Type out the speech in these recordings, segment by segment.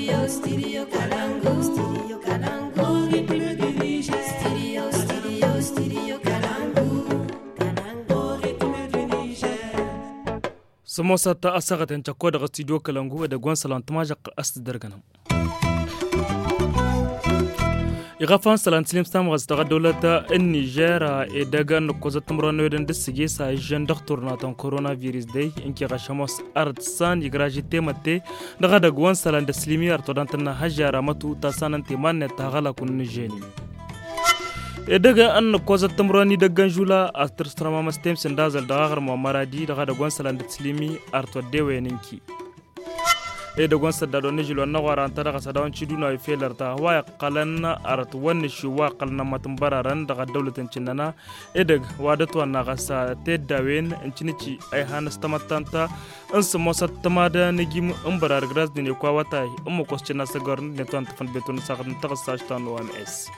سموسة أسقط أن تكون غستيديو كلامو إذا قوان سلام تماجق أستدرجنا. يغفان سلام سليم سام غستغ دولة النيجر إذا كان نقص تمرن ودن دسجي سايجن دكتور ناتون كورونا فيروس دي إنك غشموس أرد سان يجراجي تيمتة نغدا قوان سلام دسليمي أرتودان تنا هجارة متو تاسان تيمان نتغلا كن نجيني. إذا أن قوة تمرني دعان جولا أسترسرما مستم سندازل دعار ممارادي دعا قوان سلام دسليمي أرتود ديوينينكي. إذا قوان سدادون نجلو النوار أنتظر قصدان شدونا يفيلرتا هو قلنا أرتوان شوا قلنا ما تمبرران دعا دولة إنشننا إذا وادتوا نغسا تداوين إنشنتي أيهان استمتانتا أنس موسى تمادا نجيم أمبرار غراز دين يقواتاي أمو كوستنا سجارن نتوان تفن بيتون ساقن تغساشتان وان إس.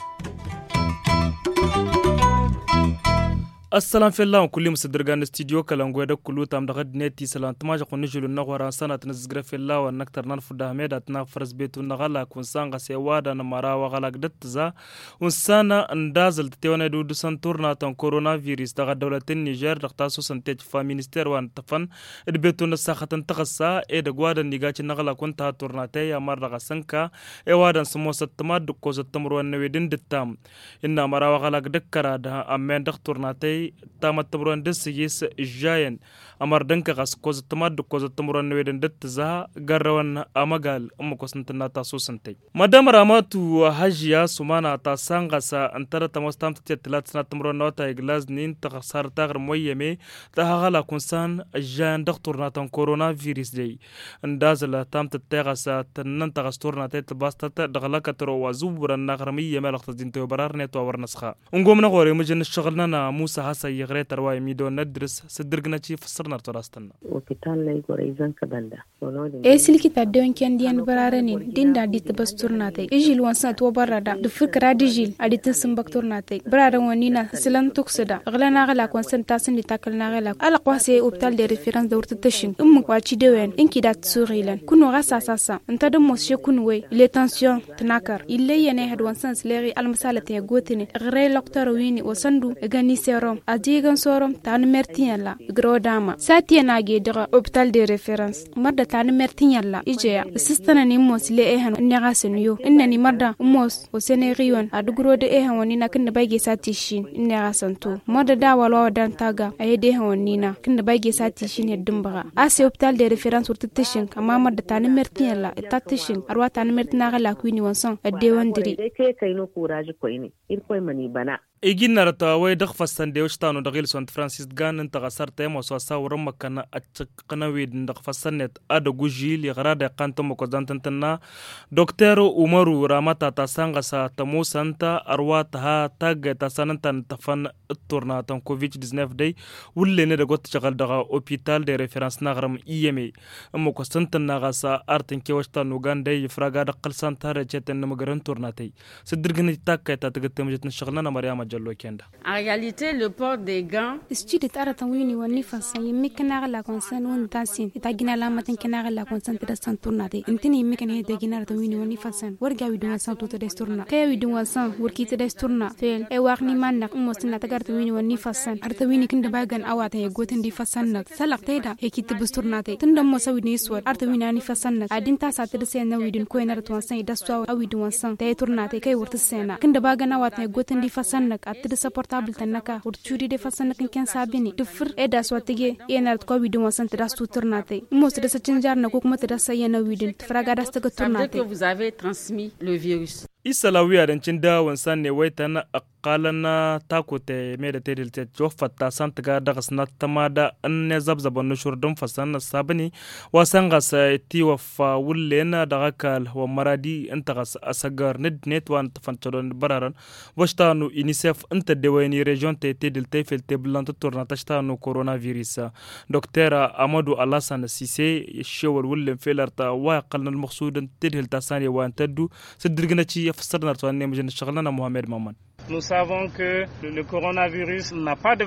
السلام في الله وكل مصدرجان استديو كلام قيادة كله تام دغد نتي سلام تماج قن نجلو النغوار سنة تنزجر في الله ونكتر نرفض دهميدة نفرز بيتو نغلا كونسان غسيوادا نمارا وغلاق دتزا ونسانا اندازل تتوانا دود سنتورنا تان كورونا فيروس دغد دولة النيجر دغتاسو سنتيج فا مينستير وان تفن البيتو نساخة تنتغسا ايدا قوادا نيغاتي نغلا كونتا تورناتي امار دغسنكا ايوادا سموسة تماد دكوزة تمروان نويدين دتام إنا مرا وغلاق دكرا ده امين دغتورناتي تامت تمرون دسيس جاين أمر دنك غاس كوز تماد كوز تمرون نويدن دتزا غروان أمغال أمكوسنتنا تاسوسنتي مدام راماتو هاجيا سمانا تاسانغاسا أنتر تمستام تتلات سنة تمرون نوتا إغلاز نين تغسار تغر مويمي تهغالا كونسان جاين دكتور ناتان كورونا فيروس دي اندازل تام تتغسا تنن تغستور ناتي تباستا دغلاكا ترو وزوبرا نغرمية مالغتا دينتو برار نيتو ورنسخا ونقومنا غوري مجن الشغلنا موسى هسا يغري ترواي ميدو ندرس صدرقنا شي فسرنا تراستنا وكتان لا يقول إذن كبندا سلكي تدون كان ديان برارنين دين دا دي تبستورناتي إجيل وانسات وبردا دفكرا ديجيل أدي تنسنبكتورناتي برارن ونينا سلان توكسدا غلنا غلا كونسن تاسن دي تاكلنا غلا على قواسي اوبتال دي ريفيرانس دورت تشين واتشي دوين انكي دات سوريلان كونو غاسا ساسا انت دموس يكونوي لي تانسيون تناكر إلي يني هاد وانسانس ليغي المسالة تيغوتيني غري لوكتور ويني وسندو غاني سيروم أديغان سوروم تان مرتين لا غرو داما ساتي ناجي دغا اوبتال دي ريفيرانس مردا تان مرتين لا إجيا سيستنا نيموس لي إيهان نيغاسن يو إنني مردا موس وسينيغيون أدغرو دي إيهان ونينا كن بايجي ساتيشين نيغاسن تو مردا دا والو دان تاغا أي دي إيهان ونينا كن بايجي ساتيشين يدنبغا أسي اوبتال دي ريفيرانس ورتتشين كما مردا تان مرتين لا تاتشين أروا تان مرتين غلا كويني وانسان أديوان دري كاينو كوراج كويني إيركوي مني بنا إيجينا رتاوي دغفستان ديوشتانو دغيل سونت فرانسيس غان انت غسر تيمو سواسا ورم كان اتقنوي دغفستانت ادغو جيل يغراد قانتو مكوزانتنا دكتور عمرو رامتا تاسانغسا تمو سانتا ارواتها تاغ تاسانتن تفن التورنا تن كوفيد 19 دي ولين دغوت شغل دغا اوبيتال دي ريفيرانس نغرم ايمي ام كوستنتن غسا ارتن كيوشتانو غان دي فراغا دقل سانتا رجتن مغرن تورناتي سدرغن تاكا تاغتم جتن شغلنا مريم En réalité, le port des gants. Studio taratawini wani fansan yimmi kana la konsan won tansin ita gina la matin kana la konsan da san tournade intini yimmi kana de gina tawini wani fansan warga wi dun san to de tourna kay wi dun san warki te de tourna fel e warni man nak mo sinna tagar tawini wani fansan artawini kinda bagan awata ye gotin di fansan nak salak teda e kit bus tournade tunda mo sawi ni swat artawini ani fansan nak adin ta sa te sen na wi dun ko enar to san da swa awi dun san te tournade kay wurta sena kinda bagan awata ye gotin di fansan nak at de portable tanaka urchuri de fasan kan sabini dufur eda swatege yenar ko widin wasan tras tu turnate mo se de chanjar na ko kuma tras yana widin fraga das ta turnate que vous avez transmis le virus. isalawi adancin da wansan ne waitan aqalana takote meda tedil te jofatta santga dagas na tamada anne zabzaban nushur dum fasan sabani wasan gasa ti wafa wullena daga kal wa maradi antagas asagar net wan tafantodon bararan washtanu unicef anta dewani region te tedil te fel te blanto torna tashtanu coronavirus docteur amadou alassane cissé shewal wullem felarta wa qalna al maqsud tedil tasani wa antadu sidirgna ci فسرنا رتواني مجن شغلنا محمد مامان. Nous savons que le coronavirus n'a pas de vaccin.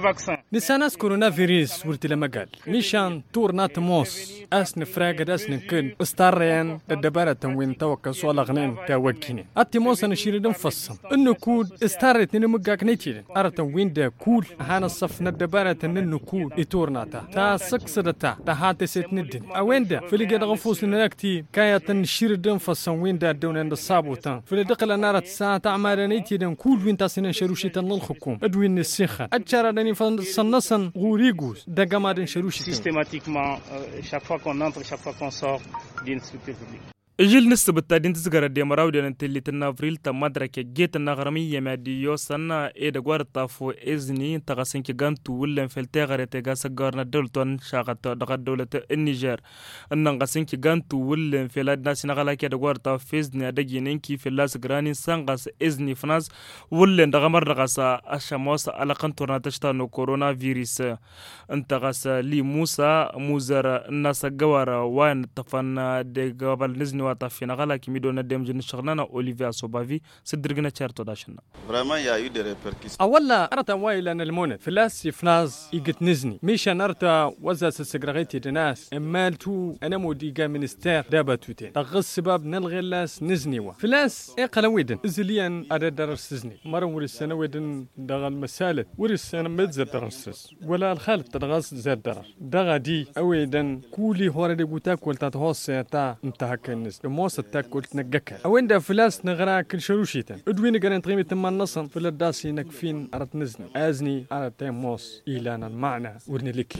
نساناس كورونا فيروس ورتي لما قال ميشان تور ناتموس أسن فراغد أسن كن استاريان الدبارة تنوين توقع سؤال غنين تاوكيني التموس أنا شيردن فصم إنه كود استارت نمجاك نيتيرن أرتن وين دا كول هانا الصف ندبارة إنه كود إتورناتا تا سكسدتا تا هاتي ست ندن أوين دا في اللي قد غفوس لناكتي كايا تنشيردن فصم وين دا دون عند الصابوتان في اللي دقل نارت ساعة تعمار نيتيرن كول وين تاسنا شروشي تنلخكم أدوين السيخة أتشاردني فنصن غوريغوس دا قمارن شروشي systématiquement chaque fois qu'on entre, chaque fois qu'on sort d'une structure publique. إجيل نسبة التادين تزغر دي مراودي ننتلي تنافريل تمدرك جيت النغرمية ماديو سنة إيدا غوار طافو إذني تغسين كي غانتو ولن فلتغر تغاس غارنا دولتون شاقت دغا دولة النيجر النغسين كي غانتو ولن فلاد ناسي نغلا كي دغوار طاف إذني أدقي ننكي في اللاس غراني سانغاس إذني فناس ولن دغمر دغاسا أشاموس على قنطورنا تشتانو كورونا فيروس انتغاس لي موسى موزر الناس غوار وان تفن دغابل نزني وطافينا غلا كي ميدونا ديم جن شغلنا اوليفيا صوبافي صدرنا تشارتو داشنا vraiment il y a eu des répercussions اولا ارتا وايلان المونه فلاس فناز يقت نزني ميشان ارتا وزاس السجرغيتي دناس امالتو انا مودي جا منستير داباتوتين تغص سباب نلغي لاس نزنيوا فلاس اقلويدن ازليان ارا درس نزني مره وري السنه ويدن دغال مسالت وري السنه متزر درس ولا الخالد تدغس زر درر دغا دي اويدن كولي هورا دي بوتاك ولتا تهوس تا انتهى كنز موسى تاكل تنقكها اوين دا فلاس نغرا كل شروشيتا ادوين قرن تغيمي تمان نصن فلا داسي نكفين ارت نزني ازني ارت تيموس ايلانا المعنى ورني لك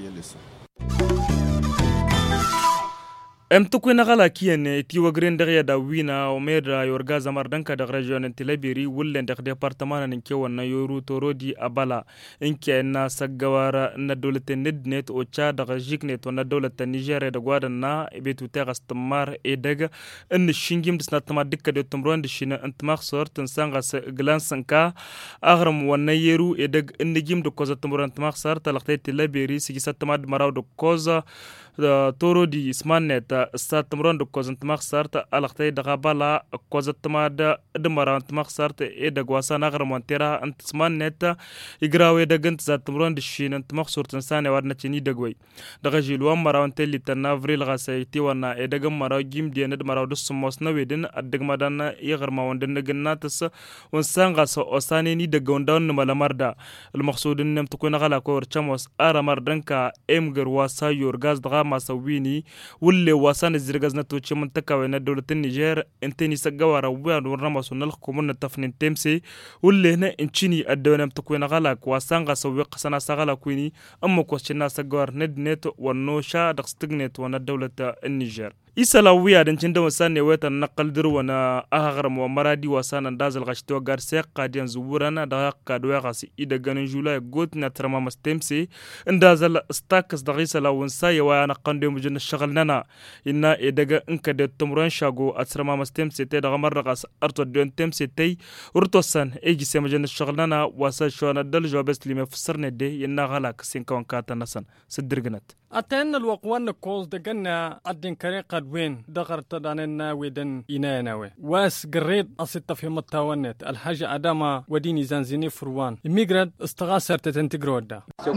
امتكو نغلا كيان تي وغرين دغيا داوينا وميرا يورغازا مردنكا دغ ريجون انتلابيري ولن دغ ديبارتمان نكيو نا يورو تورودي ابالا انكي نا سغوارا نا دولة ندنت او تشا دغ جيكنت ونا دولة نيجيريا دغوادنا بيتو تيغستمار اي دغ ان شينجيم دسنا تما دكا دو تمرون دشينا انت مخسور تنسانغاس غلانسنكا اغرم ونا يرو اي دغ ان جيم دو كوزا تمرون انت مخسار تلختي تلابيري سيجي ستما مراو دو كوزا تورودي اسمانت ستمرون دو كوزنت مخسرت الختي دغبالا كوزت ماد دمرانت مخسرت اي دغواسا نغر مونتيرا انت اسمانت يغراوي دغنت زتمرون دشين انت مخسرت انسان ورنا تشني دغوي دغجي لو مراونت لي تنافريل غاسيتي ونا اي دغ مراو جيم دين دمراو دسموس نويدن ادغمدان يغر ما وندن غناتس ونسان غاس اوساني ني دغوندون ملامردا المقصود ان تكون غلا كور تشموس ار مردنكا امغر واسا يورغاز ما سويني واللي واسان الزرغاز نتوچ منطقه وين دولة النيجر انتني سغوارا وان ورمسو نلخكم تفنين تمسي واللي هنا انشني ادونم تكون غلاك واسان غسوي قسنا سغلا كويني اما كوشنا سغوار ندنت ونوشا دقستغنت ون دولة النيجر إسلاوية دنشند وسان نويت النقل دروانا أغرم ومرادي وسان دازل غشتو غارسيق قاديان زورنا دغاق كادوية غاسي إيدا غانن جولاي قوت نترما مستمسي اندازل استاكس دغيس لاونسا يوانا قندو مجن الشغلنا إنا إيدا انك دي تمرون شاقو أترما مستمسي تي دغا مرغاس أرتو ديون تمسي تي ورطوسان إيجي سيمجن الشغلنا واسا شوانا دل جوابس لما فسرنا دي ينا غالاك سينكوان كاتا نسان سدرغنت أتين الوقوان كوز دقنا أدين كريقا وين دغرت داننا ويدن إنايناوي واس قريد أصيط في متاونت الحاجة أداما وديني زانزيني فروان إميغراد استغاثر تتنتقروا دا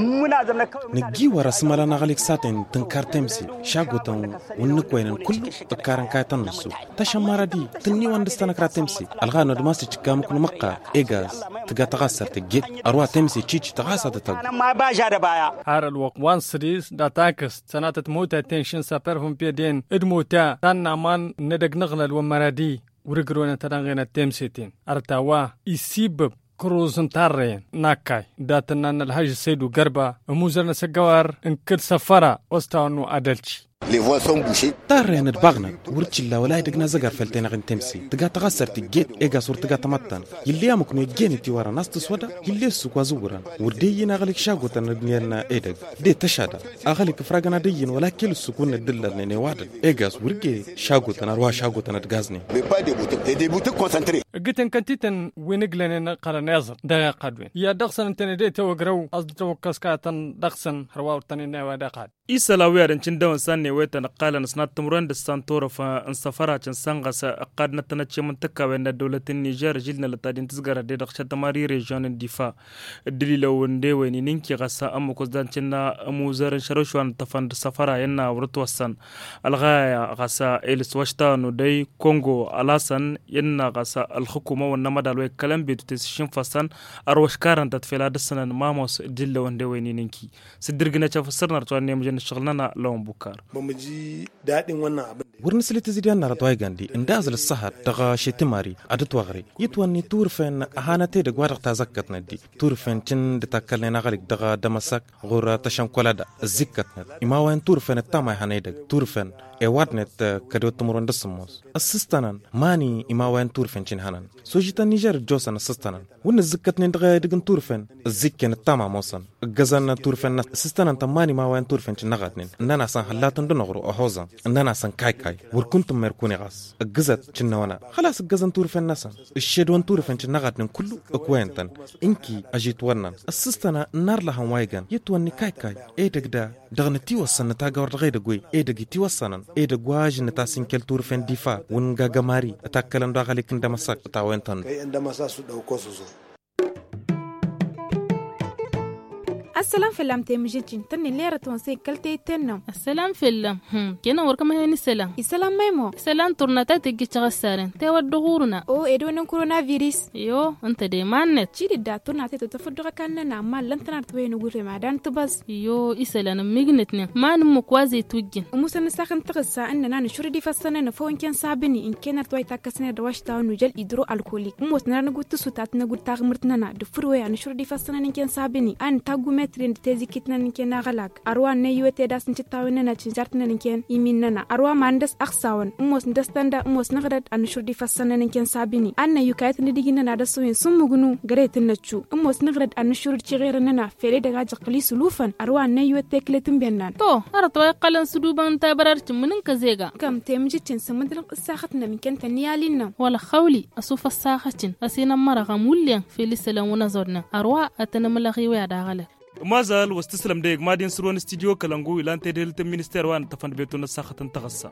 نجي ورسمالا نغاليك ساتين تنكار تمسي شاقوتان ونكوين كل تكارن كايتان نسو تشمارا دي تني واندستانكرا تمسي الغانا دماسي تشكام كل مقا إيغاز تقا تغاثر تجيت أروا تمسي تشيش تغاثر تتق هار الوقوان سريس داتاكس سنة موتا تنشن سابرهم بيدين ادموتا تان امان ندق نغنل ومرادي ورقرونا تنغينا تمسيتين ارتاوا يسيبب كروزن تارين ناكاي داتنا الهاج سيدو غربا وموزرنا سقوار انكد سفرا وستاونو ادلتش les voies sont bouchées تارين البغنا ورتشلا ولا يدقنا زغر فلتين غن تمسي تقا تغسر تجيت ايغا صور تقا تمتن يلي امكنو يجيني تيوارا ناس تسودا يلي سوكوا زورا وردينا غليك شاغوتن ندنينا ايدغ دي تشادا اغليك فراغنا ديين ولا كيل سكون الدلل ني واد ايغاس ورغي شاغوتن اروا شاغوتن دغازني des boutiques concentrées قتن كنتيتن وينغلن قرنازر دغا قدوين يا دغسن انت دي توغرو از توكسكاتن دغسن رواورتن نوا دقاد إسلاوية دنشند وسان ne weta na qalan snat tumran da santora fa an safara can sanga sa qadna tanace mun takawa na dawlatin Niger jilna la tadin tisgara da dakhsha tamari region difa dalila wonde wani ninki gasa amma ko zancin na muzarin sharashwan tafan safara yana wurtu wasan alghaya gasa el swashtanu dai Congo alasan yana gasa al hukuma wannan madalwai kalam betu tishin fasan arwash karan tatfila da sanan mamos dilla wonde wani ninki sidirgina cha fasarnar to ne mujin shaghlana lawan bukar bamu ji dadin wannan abin wurin silita zidiyan na ratwai gandi inda azal sahar daga shetimari adatu gari yitwani turfen ahanate da gwadar ta zakkat nadi turfen tin da takalle na galik daga damasak gora tashan kolada zikkat nad imawan turfen tamay hanayda turfen e wadnet kado tumuron dasmos assistanan mani imawan turfen cin hanan sojita Niger josan assistanan wonna zikkat ne daga digin turfen zikken tama mosan gazan turfen assistanan tamani mawan turfen cin nagatnin nana san halatan dunogro ahoza nana san kai وركنتم مركوني غاس الجزت كنا وانا خلاص الجزن تور في الناس الشدوان تور في نغاتن كله اكوينتن انكي اجيت ورنا السستنا النار لها وايغان يتوني كاي ايه دغدا دغنتي وصلنا تاغور غير دغوي ايه دغتي وصلنا ايه دغواج نتاسين كل تور في دفاع ونغا غماري اتاكلن دغالي كندا مساك تاوينتن كاي عندما ساسو دوكوسو السلام فيلم تيمجيتين تني ليرة تونسي كلتي تنم السلام فيلم كنا وركم هني السلام السلام ميمو سلام تورناتا تيجي تغسرن تيود دغورنا او ادون كورونا فيروس يو انت دي مانت تشيدي دا تورناتا تتفدغ كاننا ما لن تنرتوي نغوري ما دان تبز يو اسلام ميغنتني ما نمو كوازي توجين ومسن ساخن تغسا اننا نشور دي فسنه نفون كان صابني ان كان توي تاكسنه دواشتا نوجل ادرو الكوليك موس نرنغو تسوتات نغو تاغمرتنا دفروي نشور دي فسنه ان كان صابني ان تاغو trin tezi kitna ninke na galak arwa ne yuete das ncitawena na cinjartna ninken iminna arwa mandas aksawan mos ndastanda mos nagrat an shurdi fassana ninken sabini anna yukayt ni digina na da suyin sumugunu garetin nachu mos nagrat an shurdi cigirna na fele daga jaqli sulufan arwa ne yuete kletin bennan to arto qalan suduban tabarar cimnin kazega kam temjitin samadran qissakhatna minken taniyalina wala khawli asufa sakhatin asina maraga mulyan fele salamuna zorna arwa atana malaghi wa da galak مازال واستسلم ديك مادين سرون استديو كلانغو إلى أنت ديلت المينستير وان تفند بيتون ساخة تغسى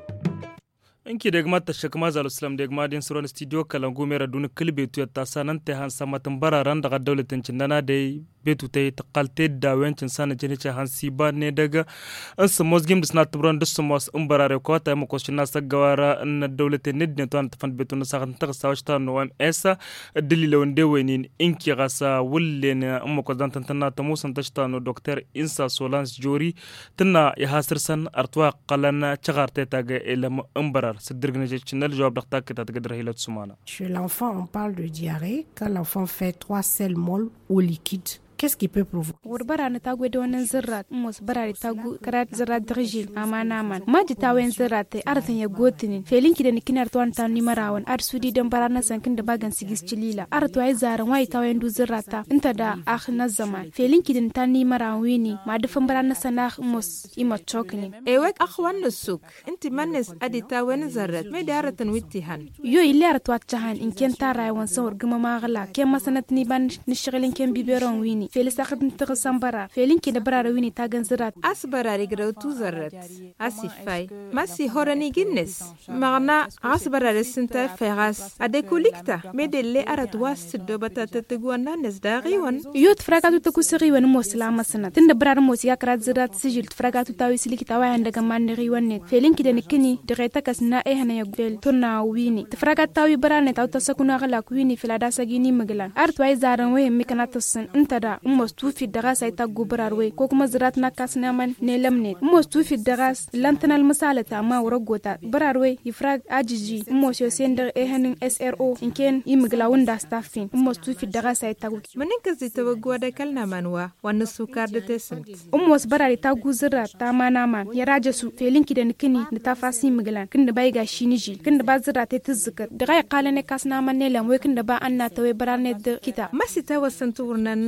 إنكي ديك ما تشك مازال استسلم ديك مادين سرون استديو كلانغو ميرا دون كل بيتو يتاسان انتهان سامتن براران دغا دولة تنشندنا دي betu tay taqalte dawencin sana jenicha hansiba ne daga ansa mosgim disna tubran dusmos umbarare ko ta mo koshina sagawara an dawlate nedne to antafan betu na sagan taqsawshta no esa dalila wonde wenin inki gasa wullena umma ko dantanna tamusan tashta no docteur Insa Solans Jori tana ya hasirsan artwa qalana chagarte taga elam umbarar sidirgne jechinal jawab daqta kita taqdar hilat sumana. Chez l'enfant on parle de diarrhée quand l'enfant fait 3 selles molles ou liquides. Qu'est-ce qui peut provoquer? Warbara na tagu donan zirrat mos barari tagu karat zirrat drigil amana man maji tawen zirrat artan ya gotinin felinki da nikinar to anta ni marawan ar sudi dan barana sankin da bagan sigis cilila ar to ai zaran wai tawen du zirrata inta da akh na zaman felinki da tan ni marawini ma dafan barana sanah mos ima chokni ewek akhwan nusuk inti manes adi tawen zirrat me daratan wittihan yo ilar to atjahan in ken taray wan sawr gama magala ken masanat ni ban ni shigilin ken biberon wini فيلساخد نتغسم برا فيلين كده برا رويني تاغن زرات أسبرا رجروتو زرت أسيفاي ماسي هوراني جنس مغنا أسبرا رسنتا فيغاس أدكوليكتا مدلي أردواس الدوبتا تتقوانا نزداغيوان يوت فراغاتو تكوسيغيوان موسلامة سنة تند برا رموس ياكرات زرات سجل فراغاتو تاويسليكي تاوي عندك مان نغيوان نت فيلين كده نكني دغيتاكس نا إيهنا يقبل تنا ويني تفراغات تاوي برا نت أو تسكونا غلاك ويني فلاداسا جيني مغلان أردواي زارن وهم ميكانات السن انت دا موستوفي دغاس ايتا غبراروي كوكما زراتنا كاسنامن نيلمني موستوفي دغاس لانتنا المسالة ما ورغوتا براروي يفراغ اجيجي موسيو سندر اهن SRO انكن يمغلاون دا ستافين موستوفي دغاس ايتا منين كزي توغوا دا كلنا منوا ونسوكار دتسنت موس براري تا غزرات تا مانامان يراجسو فيلينكي دنكني نتافاسي مغلان كند بايغا شينيجي كند بازرات تزكر دغاي قالني كاسنامن نيلم وكند با اننا توي برانيد كيتا ما سيتا وسنتورنا نزرت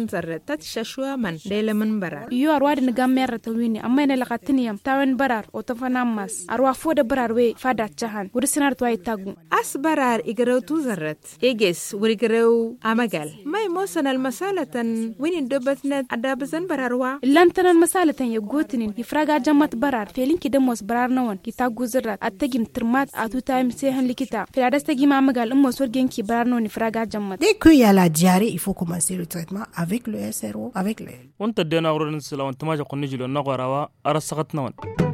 tat shashwa man dele man barar yo arwa da ga mer ta wini amma ne laqatiniyam tawan barar o ta fana mas arwa fo da barar we fada chahan wuri sinar to ay tagu as barar igraw tu zarrat eges wuri graw amagal mai mosanal masalatan wini dobatna adabzan bararwa lantanan masalatan ya gotinin ifraga jammat barar felin ki demos barar nawan ki tagu zarrat attagim tirmat atu time sai han likita filadas tagi ma amagal in mosor genki barar non ifraga jammat. Dès qu'il y a la diarrhée, il faut commencer le traitement avec le SRO, avec le wanta dena wurin silawan tamaja kunni jilo na gwarawa arasaqat nawan